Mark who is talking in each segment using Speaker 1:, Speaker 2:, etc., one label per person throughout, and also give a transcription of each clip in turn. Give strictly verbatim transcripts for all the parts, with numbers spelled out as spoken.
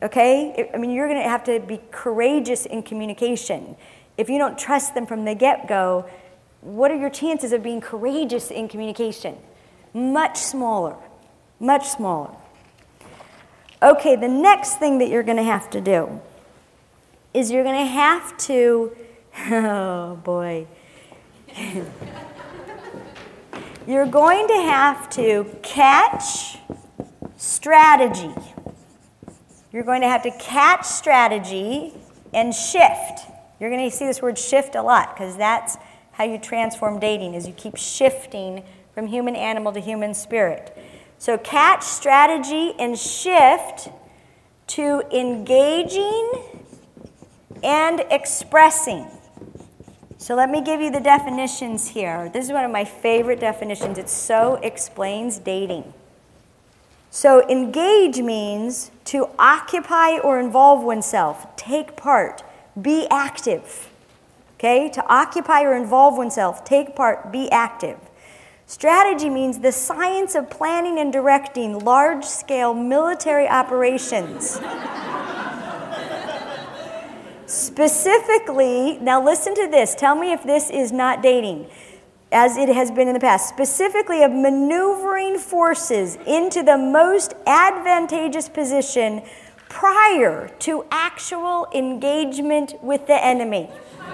Speaker 1: Okay? I mean, you're going to have to be courageous in communication. If you don't trust them from the get-go, what are your chances of being courageous in communication? Much smaller. Much smaller. Okay, the next thing that you're going to have to do is you're going to have to, oh boy, you're going to have to catch strategy. You're going to have to catch strategy and shift. You're going to see this word shift a lot because that's how you transform dating, is you keep shifting from human animal to human spirit. So catch strategy and shift to engaging and expressing. So let me give you the definitions here. This is one of my favorite definitions. It so explains dating. So engage means to occupy or involve oneself, take part, be active. Okay? To occupy or involve oneself, take part, be active. Strategy means the science of planning and directing large-scale military operations. Specifically, now listen to this. Tell me if this is not dating, as it has been in the past. Specifically of maneuvering forces into the most advantageous position prior to actual engagement with the enemy.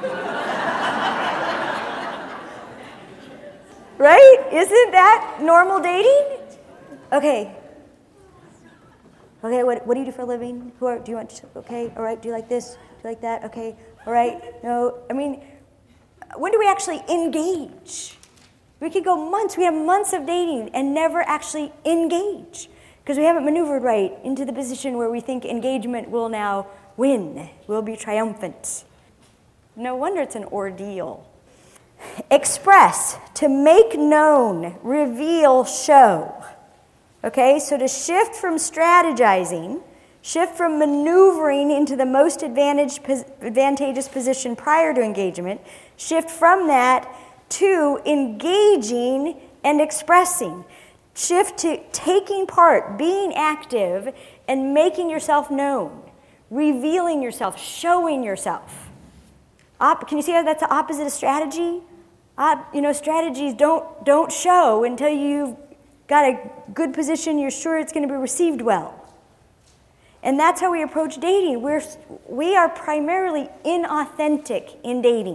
Speaker 1: Right? Isn't that normal dating? Okay. Okay, what, what do you do for a living? Who are, do you want to, okay, all right, do you like this? Do you like that? Okay, all right. No, I mean, when do we actually engage? We could go months, we have months of dating and never actually engage because we haven't maneuvered right into the position where we think engagement will now win, will be triumphant. No wonder it's an ordeal. Express, to make known, reveal, show. Okay, so to shift from strategizing, shift from maneuvering into the most advantageous position prior to engagement, shift from that to engaging and expressing. Shift to taking part, being active, and making yourself known, revealing yourself, showing yourself. Op- can you see how that's the opposite of strategy? Uh, you know, strategies don't don't show until you've got a good position, you're sure it's going to be received well. And that's how we approach dating. We're, we are primarily inauthentic in dating.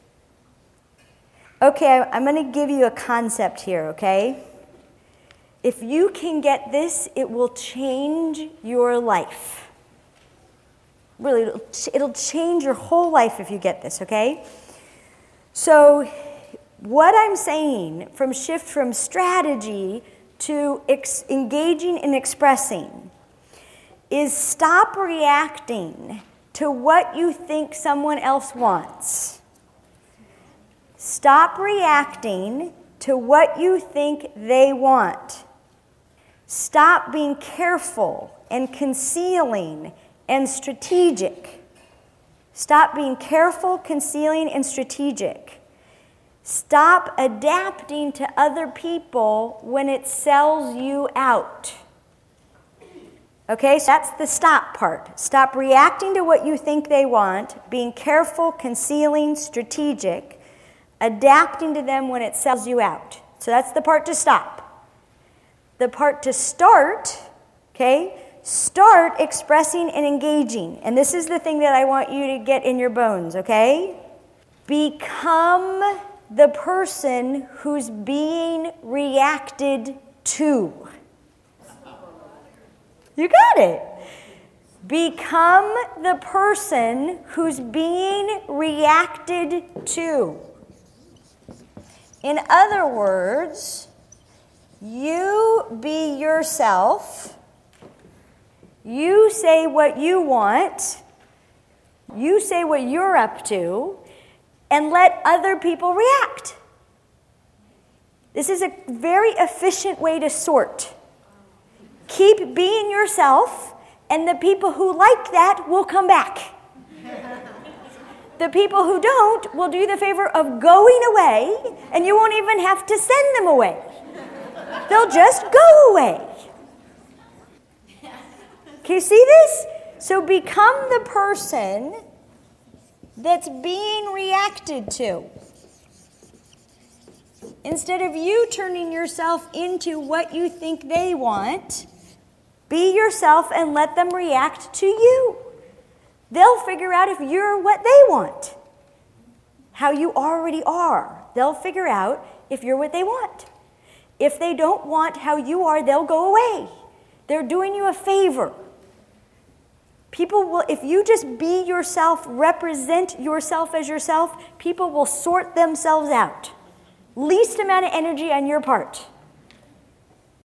Speaker 1: Okay, I'm going to give you a concept here, okay? If you can get this, it will change your life. Really, it'll, it'll change your whole life if you get this, okay? So what I'm saying, from shift from strategy to ex- engaging and expressing, is stop reacting to what you think someone else wants. Stop reacting to what you think they want. Stop being careful and concealing and strategic. Stop being careful, concealing, and strategic. Stop adapting to other people when it sells you out. Okay, so that's the stop part. Stop reacting to what you think they want, being careful, concealing, strategic, adapting to them when it sells you out. So that's the part to stop. The part to start, okay, start expressing and engaging. And this is the thing that I want you to get in your bones, okay? Become the person who's being reacted to. You got it. Become the person who's being reacted to. In other words, you be yourself. You say what you want. You say what you're up to. And let other people react. This is a very efficient way to sort. Keep being yourself, and the people who like that will come back. The people who don't will do the favor of going away, and you won't even have to send them away. They'll just go away. Can you see this? So become the person that's being reacted to. Instead of you turning yourself into what you think they want, be yourself and let them react to you. They'll figure out if you're what they want, how you already are. They'll figure out if you're what they want. If they don't want how you are, they'll go away. They're doing you a favor. People will, if you just be yourself, represent yourself as yourself, people will sort themselves out. Least amount of energy on your part.